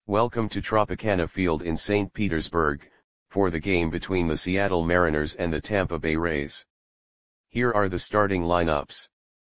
Welcome to Tropicana Field in St. Petersburg, for the game between the Seattle Mariners and the Tampa Bay Rays. Here are the starting lineups.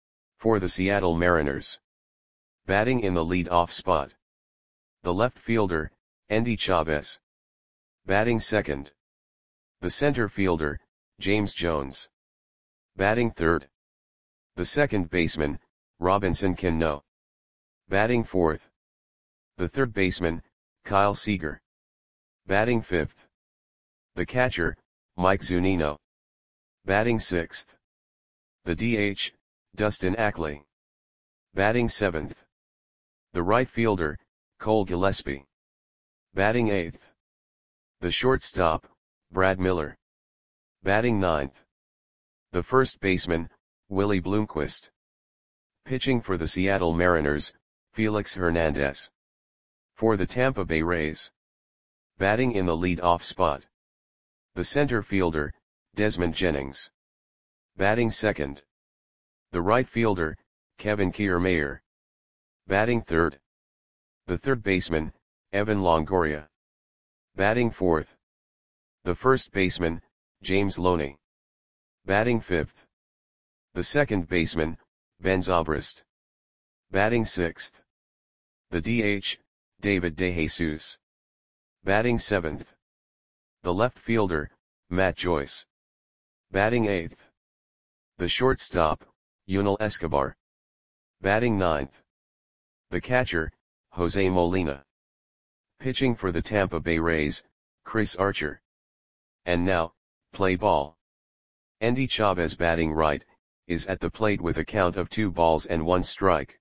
For the Seattle Mariners. Batting in the lead-off spot. The left fielder, Endy Chavez. Batting second. The center fielder, James Jones. Batting third. The second baseman, Robinson Cano. Batting fourth. The third baseman, Kyle Seager. Batting fifth. The catcher, Mike Zunino. Batting sixth. The DH, Dustin Ackley. Batting seventh. The right fielder, Cole Gillespie. Batting eighth. The shortstop, Brad Miller. Batting ninth. The first baseman, Willie Bloomquist. Pitching for the Seattle Mariners, Felix Hernandez. For the Tampa Bay Rays. Batting in the lead-off spot. The center fielder, Desmond Jennings. Batting second. The right fielder, Kevin Kiermaier. Batting third. The third baseman, Evan Longoria. Batting fourth. The first baseman, James Loney. Batting fifth. The second baseman, Ben Zobrist. Batting sixth. The DH, David DeJesus. Batting seventh. The left fielder, Matt Joyce. Batting eighth. The shortstop, Yunel Escobar. Batting ninth. The catcher, Jose Molina. Pitching for the Tampa Bay Rays, Chris Archer. And now, play ball. Endy Chavez batting right, is at the plate with a count of 2-1 strike.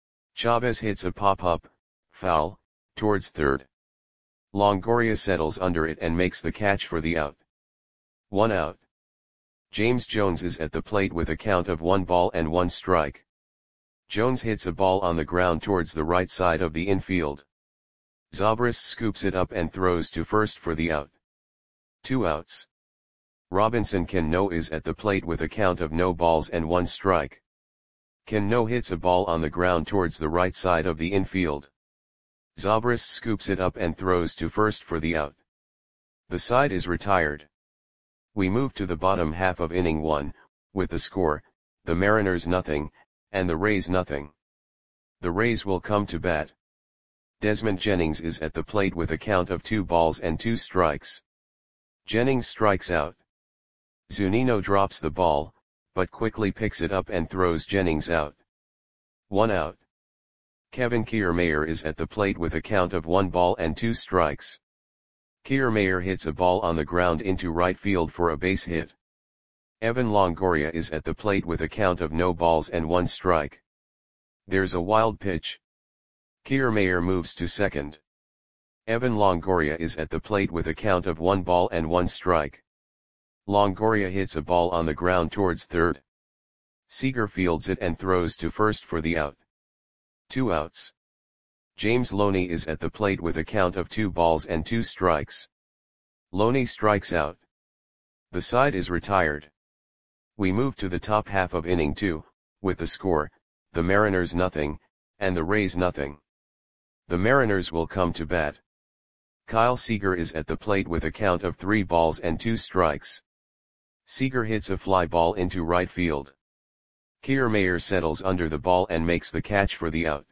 Chavez hits a pop-up, foul, towards third. Longoria settles under it and makes the catch for the out. 1 out. James Jones is at the plate with a count of 1-1 strike. Jones hits a ball on the ground towards the right side of the infield. Zobrist scoops it up and throws to first for the out. 2 outs. Robinson Cano is at the plate with a count of 0-1 strike. Cano hits a ball on the ground towards the right side of the infield. Zobrist scoops it up and throws to first for the out. The side is retired. We move to the bottom half of inning 1, with the score, the Mariners 0, and the Rays 0. The Rays will come to bat. Desmond Jennings is at the plate with a count of 2-2 strikes. Jennings strikes out. Zunino drops the ball, but quickly picks it up and throws Jennings out. 1 out. Kevin Kiermaier is at the plate with a count of 1-2 strikes. Kiermaier hits a ball on the ground into right field for a base hit. Evan Longoria is at the plate with a count of 0-1 strike. There's a wild pitch. Kiermaier moves to second. Evan Longoria is at the plate with a count of 1-1 strike. Longoria hits a ball on the ground towards third. Seager fields it and throws to first for the out. 2 outs. James Loney is at the plate with a count of 2-2 strikes. Loney strikes out. The side is retired. We move to the top half of inning 2, with the score, the Mariners 0, and the Rays 0. The Mariners will come to bat. Kyle Seager is at the plate with a count of 3-2 strikes. Seager hits a fly ball into right field. Kiermaier settles under the ball and makes the catch for the out.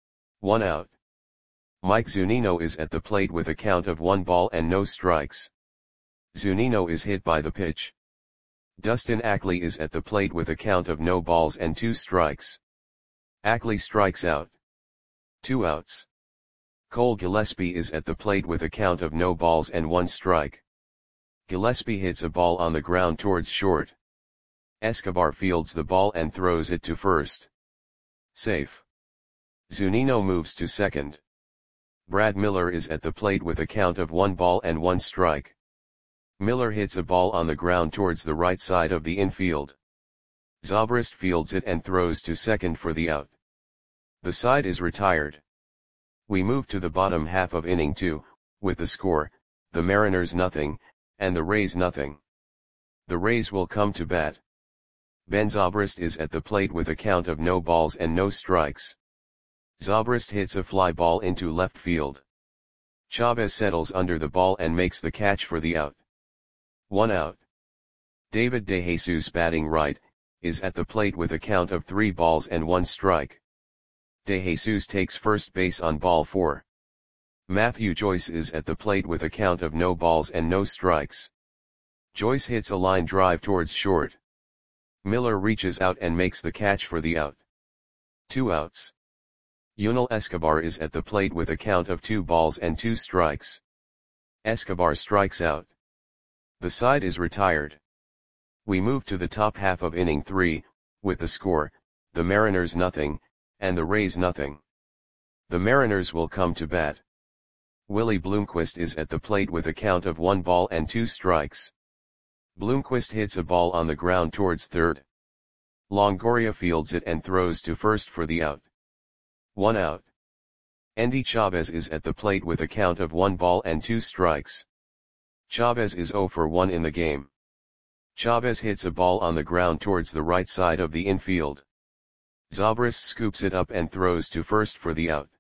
1 out. Mike Zunino is at the plate with a count of 1-0 strikes. Zunino is hit by the pitch. Dustin Ackley is at the plate with a count of 0-2 strikes. Ackley strikes out. 2 outs. Cole Gillespie is at the plate with a count of 0-1 strike. Gillespie hits a ball on the ground towards short. Escobar fields the ball and throws it to first. Safe. Zunino moves to second. Brad Miller is at the plate with a count of 1-1 strike. Miller hits a ball on the ground towards the right side of the infield. Zobrist fields it and throws to second for the out. The side is retired. We move to the bottom half of inning 2, with the score, the Mariners 0, and the Rays 0. The Rays will come to bat. Ben Zobrist is at the plate with a count of 0 balls and no strikes. Zobrist hits a fly ball into left field. Chavez settles under the ball and makes the catch for the out. 1 out. David DeJesus, batting right, is at the plate with a count of 3 balls and 1 strike. DeJesus takes first base on ball 4. Matthew Joyce is at the plate with a count of no balls and no strikes. Joyce hits a line drive towards short. Miller reaches out and makes the catch for the out. 2 outs. Yunel Escobar is at the plate with a count of 2 balls and 2 strikes. Escobar strikes out. The side is retired. We move to the top half of inning 3, with the score, the Mariners nothing, and the Rays nothing. The Mariners will come to bat. Willie Bloomquist is at the plate with a count of 1 ball and 2 strikes. Bloomquist hits a ball on the ground towards third. Longoria fields it and throws to first for the out. 1 out. Endy Chavez is at the plate with a count of 1 ball and 2 strikes. Chavez is 0 for 1 in the game. Chavez hits a ball on the ground towards the right side of the infield. Zobrist scoops it up and throws to first for the out.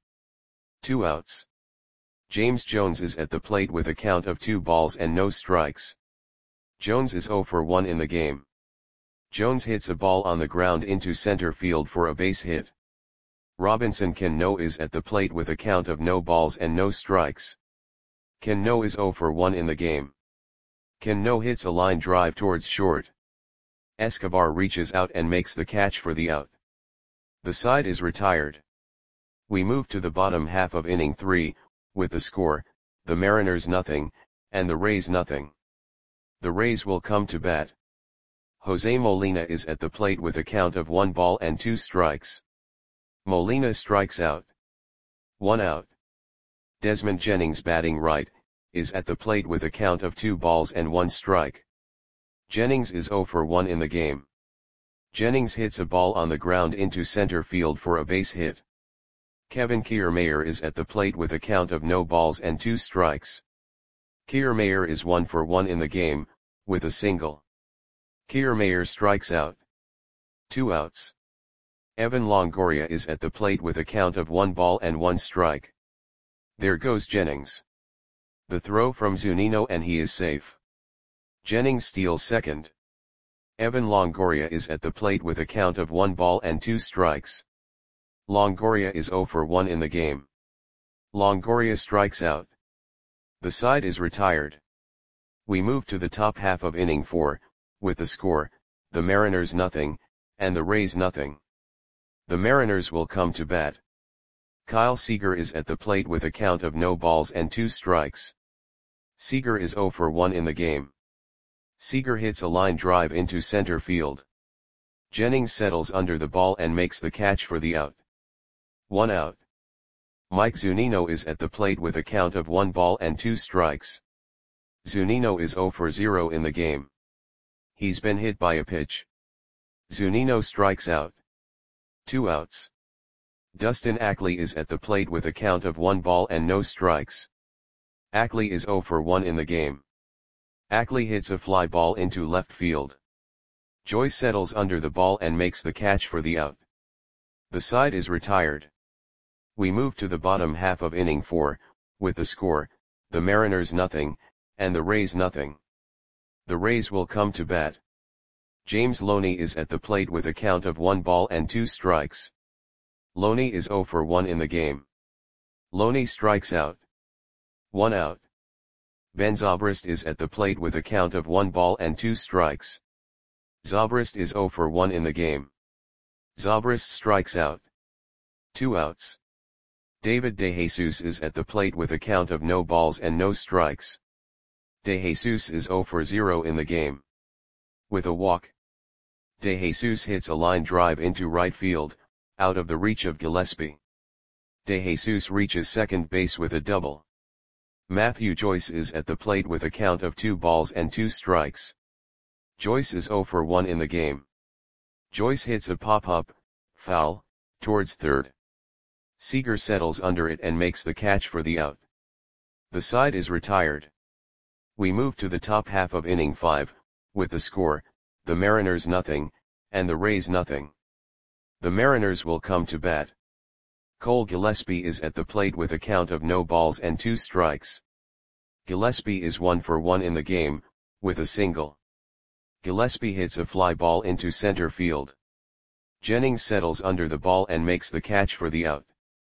2 outs. James Jones is at the plate with a count of 2 balls and no strikes. Jones is 0 for 1 in the game. Jones hits a ball on the ground into center field for a base hit. Robinson Cano is at the plate with a count of no balls and no strikes. Cano is 0 for 1 in the game. Cano hits a line drive towards short. Escobar reaches out and makes the catch for the out. The side is retired. We move to the bottom half of inning 3, with the score, the Mariners nothing, and the Rays nothing. The Rays will come to bat. Jose Molina is at the plate with a count of 1 ball and 2 strikes. Molina strikes out. 1 out. Desmond Jennings, batting right, is at the plate with a count of 2 balls and 1 strike. Jennings is 0 for 1 in the game. Jennings hits a ball on the ground into center field for a base hit. Kevin Kiermaier is at the plate with a count of no balls and 2 strikes. Kiermaier is 1 for 1 in the game, with a single. Kiermaier strikes out. 2 outs. Evan Longoria is at the plate with a count of 1 ball and 1 strike. There goes Jennings. The throw from Zunino and he is safe. Jennings steals second. Evan Longoria is at the plate with a count of 1 ball and 2 strikes. Longoria is 0 for 1 in the game. Longoria strikes out. The side is retired. We move to the top half of inning 4, with the score, the Mariners nothing, and the Rays nothing. The Mariners will come to bat. Kyle Seager is at the plate with a count of no balls and 2 strikes. Seager is 0 for 1 in the game. Seager hits a line drive into center field. Jennings settles under the ball and makes the catch for the out. 1 out. Mike Zunino is at the plate with a count of 1 ball and 2 strikes. Zunino is 0 for 0 in the game. He's been hit by a pitch. Zunino strikes out. 2 outs. Dustin Ackley is at the plate with a count of 1 ball and no strikes. Ackley is 0 for 1 in the game. Ackley hits a fly ball into left field. Joyce settles under the ball and makes the catch for the out. The side is retired. We move to the bottom half of inning 4, with the score, the Mariners nothing, and the Rays nothing. The Rays will come to bat. James Loney is at the plate with a count of 1 ball and 2 strikes. Loney is 0 for 1 in the game. Loney strikes out. 1 out. Ben Zobrist is at the plate with a count of 1 ball and 2 strikes. Zobrist is 0 for 1 in the game. Zobrist strikes out. 2 outs. David DeJesus is at the plate with a count of no balls and no strikes. DeJesus is 0 for 0 in the game. With a walk. DeJesus hits a line drive into right field, out of the reach of Gillespie. DeJesus reaches second base with a double. Matthew Joyce is at the plate with a count of 2 balls and 2 strikes. Joyce is 0 for 1 in the game. Joyce hits a pop-up, foul, towards third. Seager settles under it and makes the catch for the out. The side is retired. We move to the top half of inning 5, with the score, the Mariners nothing, and the Rays nothing. The Mariners will come to bat. Cole Gillespie is at the plate with a count of no balls and 2 strikes. Gillespie is 1 for 1 in the game, with a single. Gillespie hits a fly ball into center field. Jennings settles under the ball and makes the catch for the out.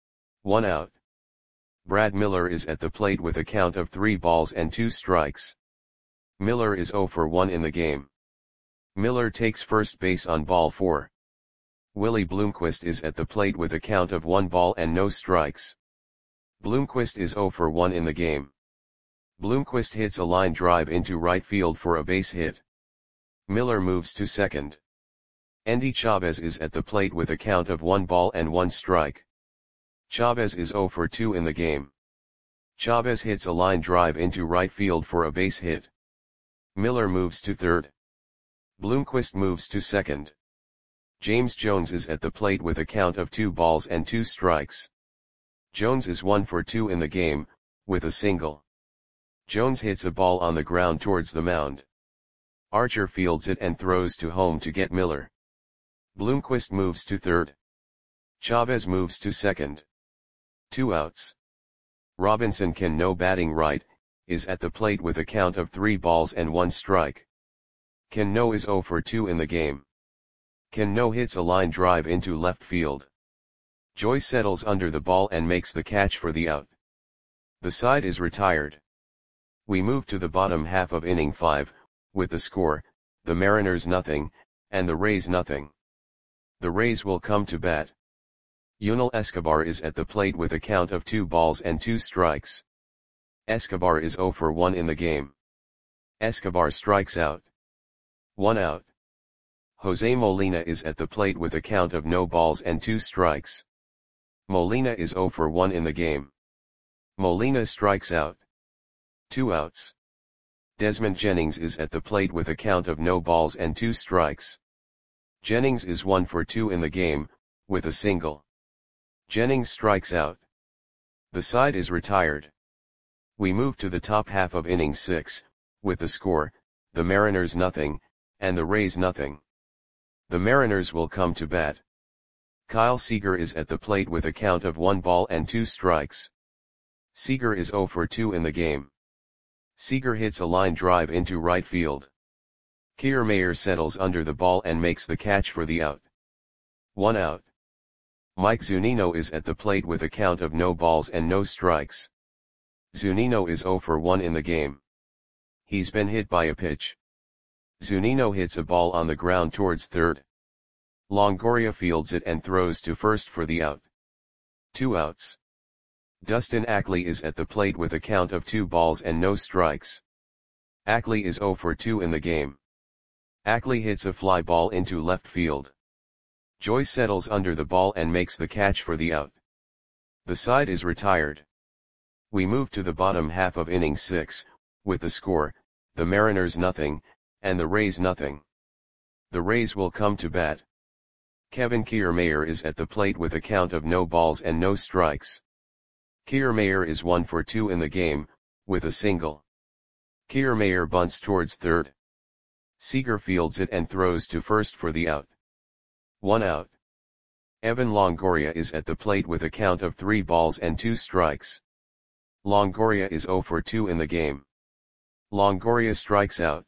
1 out. Brad Miller is at the plate with a count of 3 balls and 2 strikes. Miller is 0 for 1 in the game. Miller takes first base on ball 4. Willie Bloomquist is at the plate with a count of 1 ball and no strikes. Bloomquist is 0 for 1 in the game. Bloomquist hits a line drive into right field for a base hit. Miller moves to second. Endy Chavez is at the plate with a count of 1 ball and 1 strike. Chavez is 0 for 2 in the game. Chavez hits a line drive into right field for a base hit. Miller moves to third. Bloomquist moves to second. James Jones is at the plate with a count of 2 balls and 2 strikes. Jones is 1 for 2 in the game, with a single. Jones hits a ball on the ground towards the mound. Archer fields it and throws to home to get Miller. Bloomquist moves to third. Chavez moves to second. 2 outs. Robinson Cano, batting right, is at the plate with a count of 3 balls and 1 strike. Cano is 0 for 2 in the game. Cano hits a line drive into left field. Joyce settles under the ball and makes the catch for the out. The side is retired. We move to the bottom half of inning 5, with the score, the Mariners nothing, and the Rays nothing. The Rays will come to bat. Yunel Escobar is at the plate with a count of 2 balls and 2 strikes. Escobar is 0 for 1 in the game. Escobar strikes out. 1 out. Jose Molina is at the plate with a count of no balls and 2 strikes. Molina is 0 for 1 in the game. Molina strikes out. 2 outs. Desmond Jennings is at the plate with a count of no balls and 2 strikes. Jennings is 1 for 2 in the game, with a single. Jennings strikes out. The side is retired. We move to the top half of inning 6, with the score, the Mariners nothing, and the Rays nothing. The Mariners will come to bat. Kyle Seager is at the plate with a count of 1 ball and 2 strikes. Seager is 0 for 2 in the game. Seager hits a line drive into right field. Kiermaier settles under the ball and makes the catch for the out. 1 out. Mike Zunino is at the plate with a count of no balls and no strikes. Zunino is 0 for 1 in the game. He's been hit by a pitch. Zunino hits a ball on the ground towards third. Longoria fields it and throws to first for the out. 2 outs. Dustin Ackley is at the plate with a count of 2 balls and no strikes. Ackley is 0 for 2 in the game. Ackley hits a fly ball into left field. Joyce settles under the ball and makes the catch for the out. The side is retired. We move to the bottom half of inning 6, with the score, the Mariners nothing, and the Rays nothing. The Rays will come to bat. Kevin Kiermaier is at the plate with a count of no balls and no strikes. Kiermaier is 1 for 2 in the game, with a single. Kiermaier bunts towards third. Seager fields it and throws to first for the out. 1 out. Evan Longoria is at the plate with a count of 3 balls and 2 strikes. Longoria is 0 for 2 in the game. Longoria strikes out.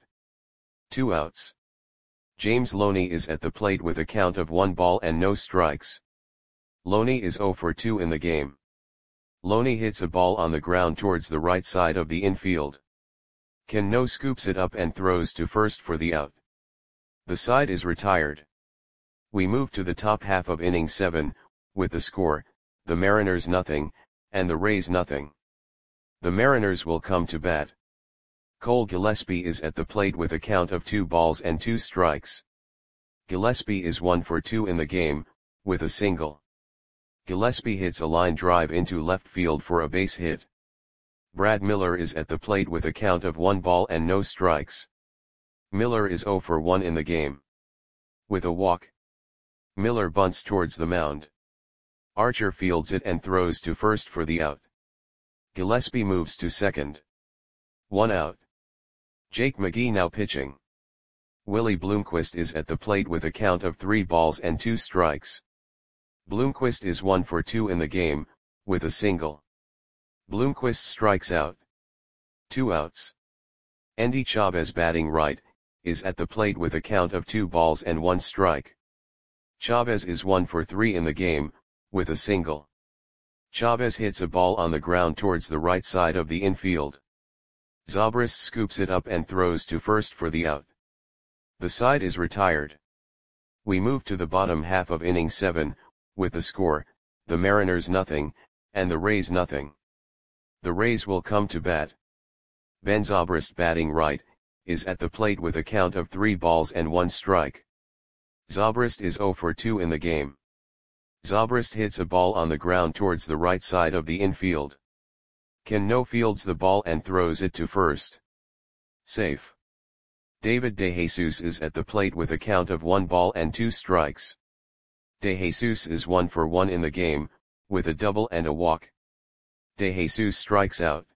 2 outs. James Loney is at the plate with a count of 1 ball and no strikes. Loney is 0 for 2 in the game. Loney hits a ball on the ground towards the right side of the infield. Cano scoops it up and throws to first for the out. The side is retired. We move to the top half of inning 7, with the score, the Mariners nothing, and the Rays nothing. The Mariners will come to bat. Cole Gillespie is at the plate with a count of 2 balls and 2 strikes. Gillespie is 1 for 2 in the game, with a single. Gillespie hits a line drive into left field for a base hit. Brad Miller is at the plate with a count of 1 ball and no strikes. Miller is 0 for 1 in the game. With a walk. Miller bunts towards the mound. Archer fields it and throws to first for the out. Gillespie moves to second. 1 out. Jake McGee now pitching. Willie Bloomquist is at the plate with a count of 3 balls and 2 strikes. Bloomquist is 1 for 2 in the game, with a single. Bloomquist strikes out. 2 outs. Endy Chavez batting right, is at the plate with a count of 2 balls and 1 strike. Chavez is 1 for 3 in the game, with a single. Chavez hits a ball on the ground towards the right side of the infield. Zobrist scoops it up and throws to first for the out. The side is retired. We move to the bottom half of inning 7, with the score, the Mariners nothing, and the Rays nothing. The Rays will come to bat. Ben Zobrist batting right, is at the plate with a count of 3 balls and 1 strike. Zobrist is 0 for 2 in the game. Zobrist hits a ball on the ground towards the right side of the infield. Cano fields the ball and throws it to first. Safe. David DeJesus is at the plate with a count of 1 ball and 2 strikes. DeJesus is 1 for 1 in the game, with a double and a walk. DeJesus strikes out.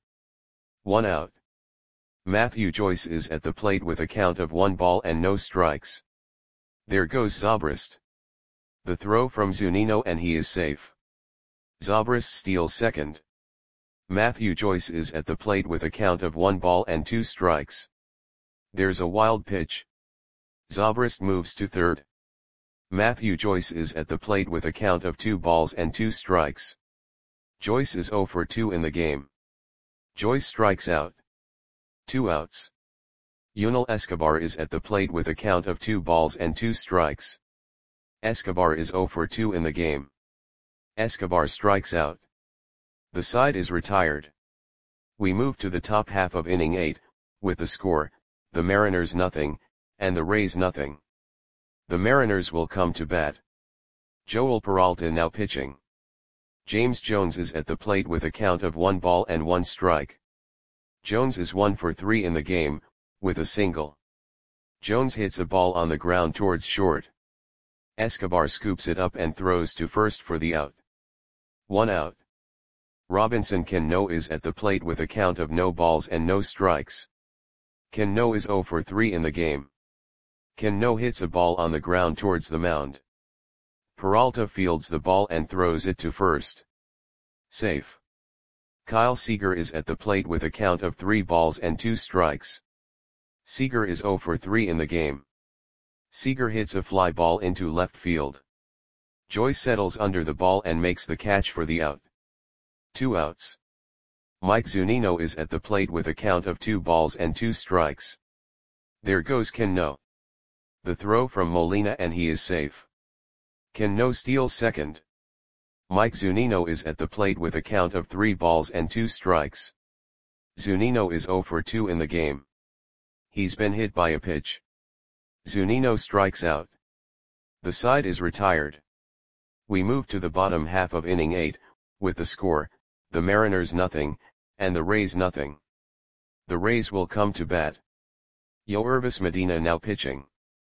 1 out. Matthew Joyce is at the plate with a count of 1 ball and no strikes. There goes Zobrist. The throw from Zunino and he is safe. Zobrist steals second. Matthew Joyce is at the plate with a count of 1 ball and 2 strikes. There's a wild pitch. Zobrist moves to third. Matthew Joyce is at the plate with a count of 2 balls and 2 strikes. Joyce is 0 for 2 in the game. Joyce strikes out. 2 outs. Yunel Escobar is at the plate with a count of 2 balls and 2 strikes. Escobar is 0 for 2 in the game. Escobar strikes out. The side is retired. We move to the top half of inning 8, with the score, the Mariners nothing, and the Rays nothing. The Mariners will come to bat. Joel Peralta now pitching. James Jones is at the plate with a count of 1 ball and 1 strike. Jones is 1 for 3 in the game, with a single. Jones hits a ball on the ground towards short. Escobar scoops it up and throws to first for the out. 1 out. Robinson Cano is at the plate with a count of no balls and no strikes. Cano is 0 for 3 in the game. Cano hits a ball on the ground towards the mound. Peralta fields the ball and throws it to first. Safe. Kyle Seager is at the plate with a count of 3 balls and 2 strikes. Seager is 0 for 3 in the game. Seager hits a fly ball into left field. Joyce settles under the ball and makes the catch for the out. 2 outs. Mike Zunino is at the plate with a count of 2 balls and 2 strikes. There goes Cano. The throw from Molina and he is safe. Cano steals second. Mike Zunino is at the plate with a count of 3 balls and 2 strikes. Zunino is 0 for 2 in the game. He's been hit by a pitch. Zunino strikes out. The side is retired. We move to the bottom half of inning 8, with the score, the Mariners nothing, and the Rays nothing. The Rays will come to bat. Yoervis Medina now pitching.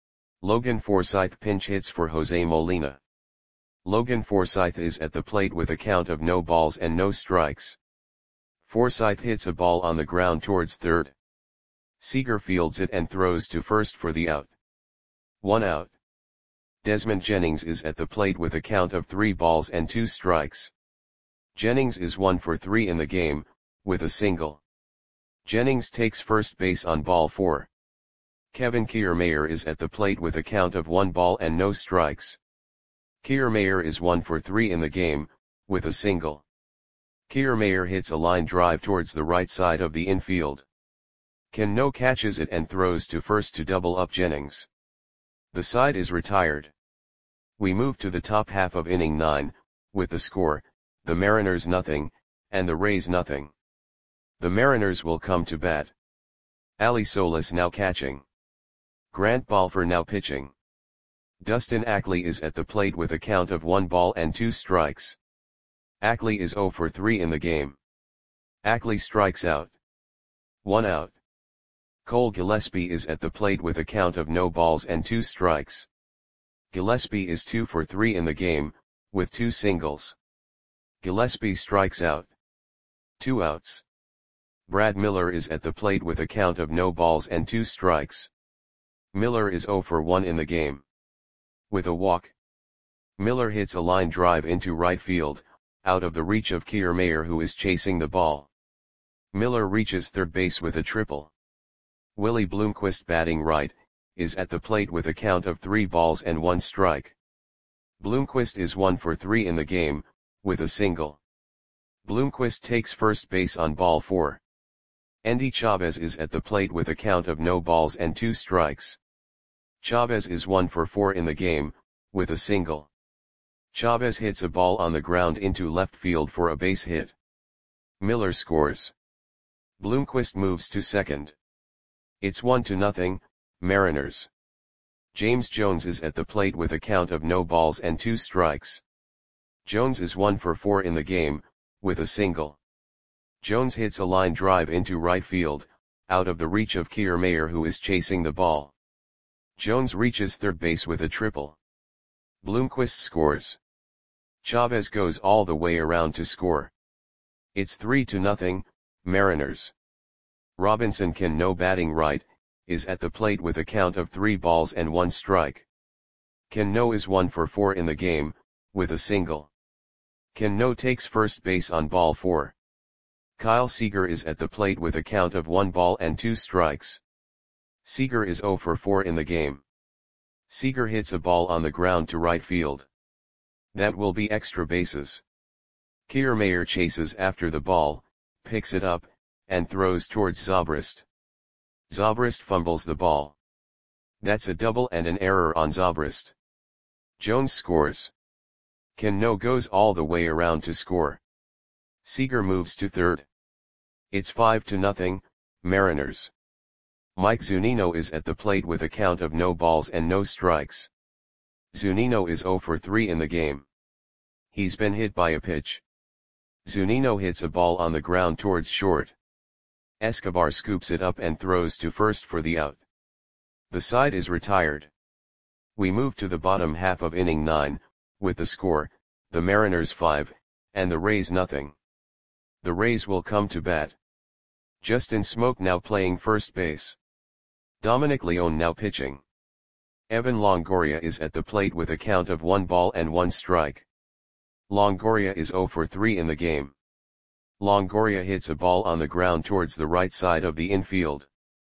Logan Forsythe pinch hits for Jose Molina. Logan Forsythe is at the plate with a count of no balls and no strikes. Forsythe hits a ball on the ground towards third. Seager fields it and throws to first for the out. 1 out. Desmond Jennings is at the plate with a count of 3 balls and 2 strikes. Jennings is 1 for 3 in the game, with a single. Jennings takes first base on ball 4. Kevin Kiermaier is at the plate with a count of 1 ball and no strikes. Kiermaier is 1 for 3 in the game, with a single. Kiermaier hits a line drive towards the right side of the infield. Cano catches it and throws to first to double up Jennings. The side is retired. We move to the top half of inning 9, with the score, the Mariners nothing, and the Rays nothing. The Mariners will come to bat. Ali Solis now catching. Grant Balfour now pitching. Dustin Ackley is at the plate with a count of 1 ball and 2 strikes. Ackley is 0 for 3 in the game. Ackley strikes out. 1 out. Cole Gillespie is at the plate with a count of no balls and 2 strikes. Gillespie is 2 for 3 in the game, with 2 singles. Gillespie strikes out. 2 outs. Brad Miller is at the plate with a count of no balls and 2 strikes. Miller is 0 for 1 in the game. With a walk. Miller hits a line drive into right field, out of the reach of Kiermaier, who is chasing the ball. Miller reaches third base with a triple. Willie Bloomquist, batting right, is at the plate with a count of 3 balls and 1 strike. Bloomquist is 1 for 3 in the game, with a single. Bloomquist takes first base on ball 4. Endy Chavez is at the plate with a count of no balls and 2 strikes. Chavez is 1 for 4 in the game, with a single. Chavez hits a ball on the ground into left field for a base hit. Miller scores. Bloomquist moves to second. It's 1-0, Mariners. James Jones is at the plate with a count of no balls and 2 strikes. Jones is 1 for 4 in the game, with a single. Jones hits a line drive into right field, out of the reach of Kiermaier, who is chasing the ball. Jones reaches third base with a triple. Bloomquist scores. Chavez goes all the way around to score. It's 3-0, Mariners. Robinson Cano, batting right, is at the plate with a count of 3 balls and 1 strike. Cano is 1 for 4 in the game, with a single. Cano takes first base on ball 4. Kyle Seager is at the plate with a count of 1 ball and 2 strikes. Seager is 0 for 4 in the game. Seager hits a ball on the ground to right field. That will be extra bases. Kiermaier chases after the ball, picks it up, and throws towards Zobrist. Zobrist fumbles the ball. That's a double and an error on Zobrist. Jones scores. Cano goes all the way around to score. Seager moves to third. It's 5-0, Mariners. Mike Zunino is at the plate with a count of no balls and no strikes. Zunino is 0 for 3 in the game. He's been hit by a pitch. Zunino hits a ball on the ground towards short. Escobar scoops it up and throws to first for the out. The side is retired. We move to the bottom half of inning 9, with the score, the Mariners 5, and the Rays nothing. The Rays will come to bat. Justin Smoke now playing first base. Dominic Leone now pitching. Evan Longoria is at the plate with a count of 1 ball and 1 strike. Longoria is 0 for 3 in the game. Longoria hits a ball on the ground towards the right side of the infield.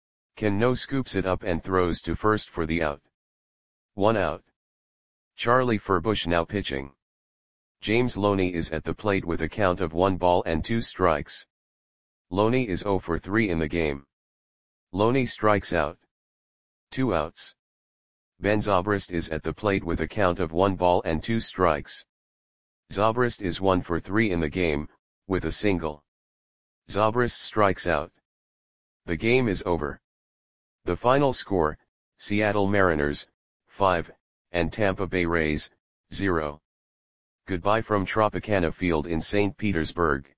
Cano scoops it up and throws to first for the out. 1 out. Charlie Furbush now pitching. James Loney is at the plate with a count of 1 ball and 2 strikes. Loney is 0 for 3 in the game. Loney strikes out. 2 outs. Ben Zobrist is at the plate with a count of 1 ball and 2 strikes. Zobrist is 1 for 3 in the game, with a single. Zobrist strikes out. The game is over. The final score, Seattle Mariners, 5, and Tampa Bay Rays, 0. Goodbye from Tropicana Field in St. Petersburg.